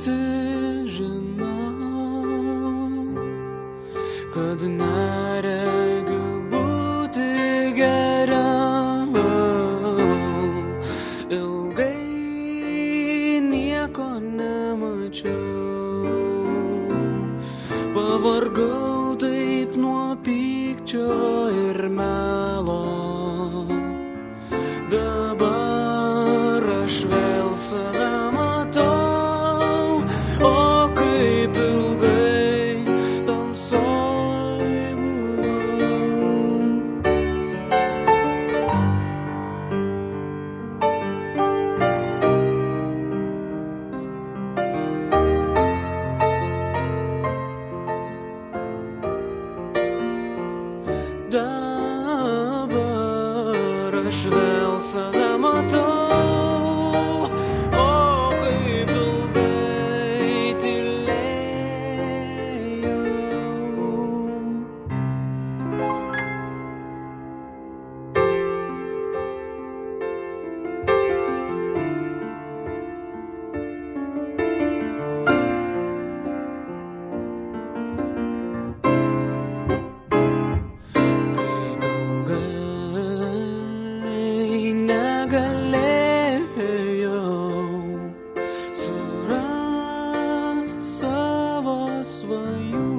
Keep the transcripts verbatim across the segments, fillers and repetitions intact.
palikti, žinau, kad neregiu būti geriau. Ilgai nieko nemačiau, pavargau taip nuo pykčio ir melo. Dabar aš vėl save matau, o kaip ilgai tamsoj buvau. Dabar aš vėl save matau, o kaip ilgai tylėjau. Kaip ilgai negalėjau surast savo svajų,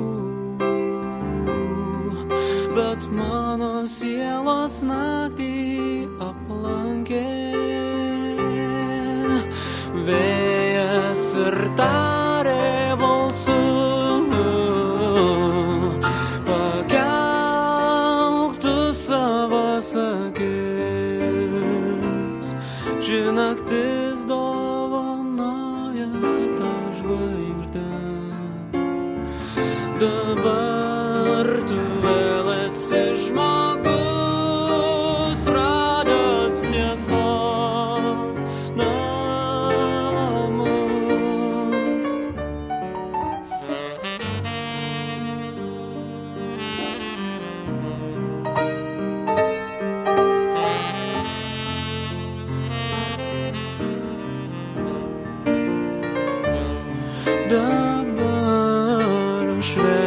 bet mano sielos naktį aplankė vėjas ir tarė balsu: pakelk tu savas akis, ši naktis dovanoja tą žvaigždę. Dabar tu vėl esi žmogus, radęs tiesos namus. Dabar aš vėl